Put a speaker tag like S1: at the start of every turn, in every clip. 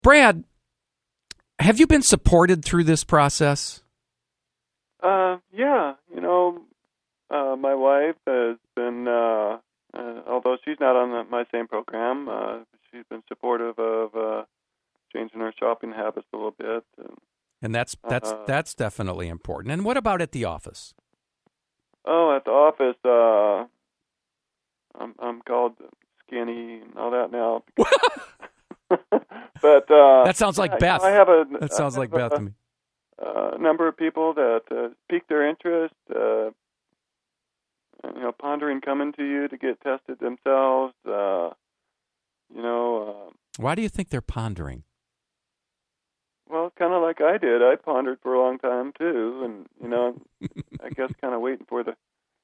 S1: Brad, have you been supported through this process?
S2: Yeah. My wife has been, although she's not on my same program, she's been supportive of changing her shopping habits a little bit.
S1: And that's definitely important. And what about at the office?
S2: Oh, at the office, I'm called skinny and all that now. But
S1: that sounds like Beth. That sounds like Beth to me.
S2: A number of people that pique their interest, pondering coming to you to get tested themselves.
S1: Why do you think they're pondering?
S2: Well, kind of like I did. I pondered for a long time too, and I guess kind of waiting for the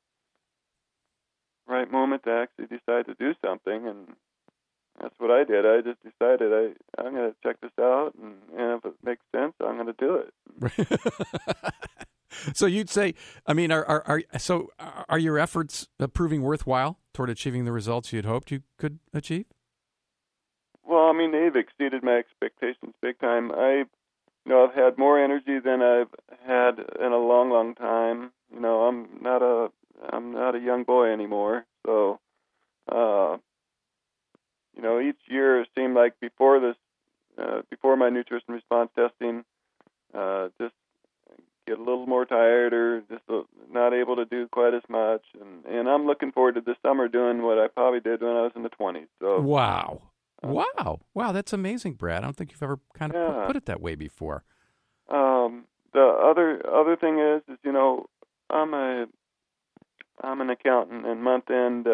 S2: right moment to actually decide to do something, and that's what I did. I just decided I'm going to check this out, and if it makes sense, I'm going to do it.
S1: So you'd say, I mean, are your efforts proving worthwhile toward achieving the results you'd hoped you could achieve?
S2: Well, I mean, they've exceeded my expectations big time. I've had more energy than I've had in a long, long time. I'm not a young boy anymore. So, each year it seemed like before my nutrition response testing, just get a little more tired or just not able to do quite as much. And I'm looking forward to this summer doing what I probably did when I was in the 20s. So
S1: wow, that's amazing, Brad. I don't think you've ever kind of put it that way before.
S2: The other thing is I'm an accountant, and month end,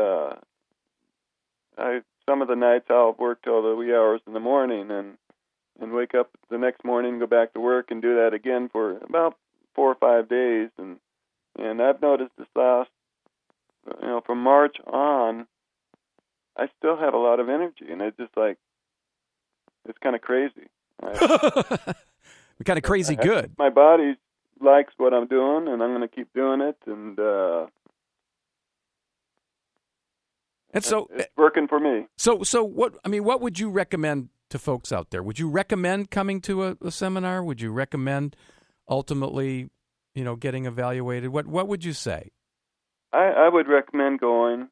S2: some of the nights I'll work till the wee hours in the morning, and wake up the next morning, go back to work, and do that again for about 4 or 5 days, and I've noticed this last, from March on, I still have a lot of energy, and it's just like, it's kind of crazy.
S1: Kind of crazy good.
S2: My body likes what I'm doing, and I'm going to keep doing it, and so it's working for me.
S1: So what would you recommend to folks out there? Would you recommend coming to a seminar? Would you recommend ultimately, getting evaluated? What would you say?
S2: I would recommend going.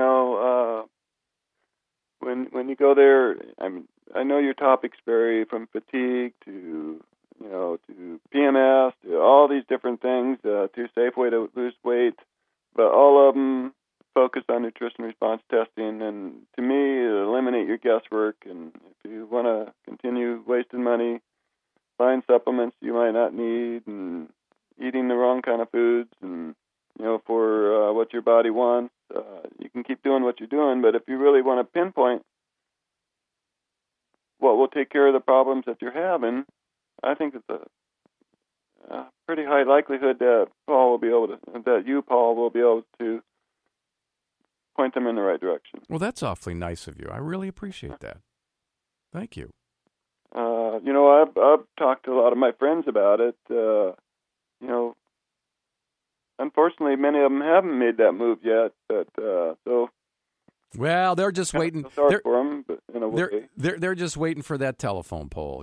S2: When you go there, I know your topics vary from fatigue to PMS to all these different things, to a safe way to lose weight, but all of them focus on nutrition response testing, and to me, eliminate your guesswork. And if you want to continue wasting money, buying supplements you might not need, and eating the wrong kind of foods, and for what your body wants, you can keep doing what you're doing. But if you really want to pinpoint what will take care of the problems that you're having, I think it's a pretty high likelihood that Paul will be able to point them in the right direction.
S1: Well, that's awfully nice of you. I really appreciate that. Thank you.
S2: I've talked to a lot of my friends about it. Unfortunately, many of them haven't made that move yet. But so.
S1: Well, they're just waiting.
S2: For them, but in a way.
S1: They're just waiting for that telephone pole.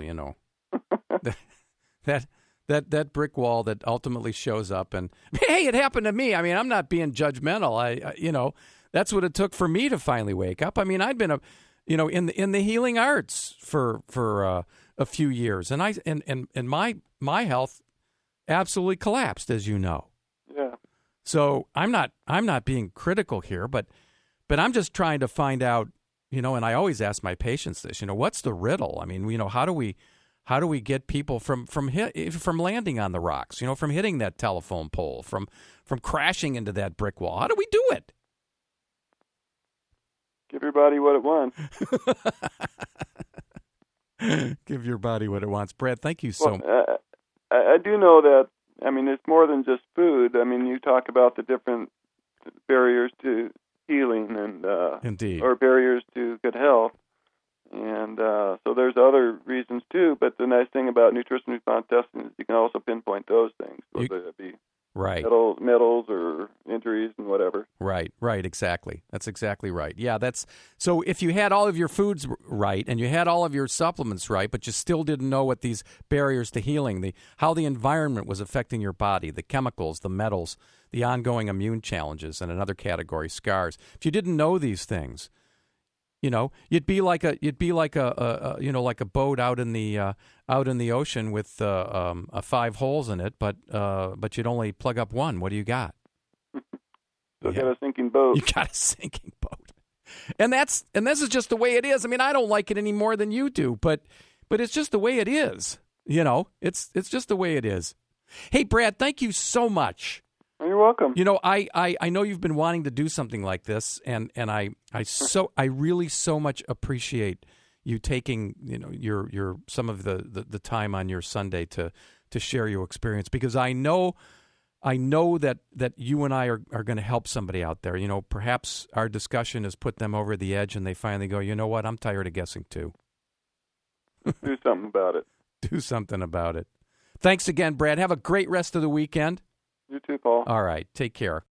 S1: That brick wall that ultimately shows up. And hey, it happened to me. I mean, I'm not being judgmental. I that's what it took for me to finally wake up. I mean, I'd been in the healing arts for a few years, and my health absolutely collapsed, as you know.
S2: Yeah.
S1: So I'm not being critical here, but I'm just trying to find out, and I always ask my patients this, what's the riddle? I mean, how do we get people from landing on the rocks, from hitting that telephone pole, from crashing into that brick wall? How do we do it?
S2: Give your body what it wants.
S1: Give your body what it wants. Brad, thank you so much.
S2: I do know that, it's more than just food. You talk about the different barriers to healing and
S1: indeed,
S2: or barriers to good health. And so there's other reasons too, but the nice thing about nutrition response testing is you can also pinpoint those things.
S1: Right.
S2: metals or injuries and whatever.
S1: Right, exactly. That's exactly right. Yeah, so if you had all of your foods right and you had all of your supplements right, but you still didn't know what these barriers to healing, how the environment was affecting your body, the chemicals, the metals, the ongoing immune challenges, and another category, scars. If you didn't know these things, you'd be like a like a boat out in the ocean with 5 holes in it, but you'd only plug up one. What do you got?
S2: Got a sinking boat.
S1: You got a sinking boat, and this is just the way it is. I mean, I don't like it any more than you do, but it's just the way it is. It's just the way it is. Hey, Brad, thank you so much.
S2: You're welcome.
S1: I know you've been wanting to do something like this, and I really so much appreciate you taking your some of the time on your Sunday to share your experience, because I know that you and I are going to help somebody out there. Perhaps our discussion has put them over the edge, and they finally go, you know what, I'm tired of guessing too.
S2: Do something about it.
S1: Do something about it. Thanks again, Brad. Have a great rest of the weekend.
S2: You too, Paul.
S1: All right. Take care.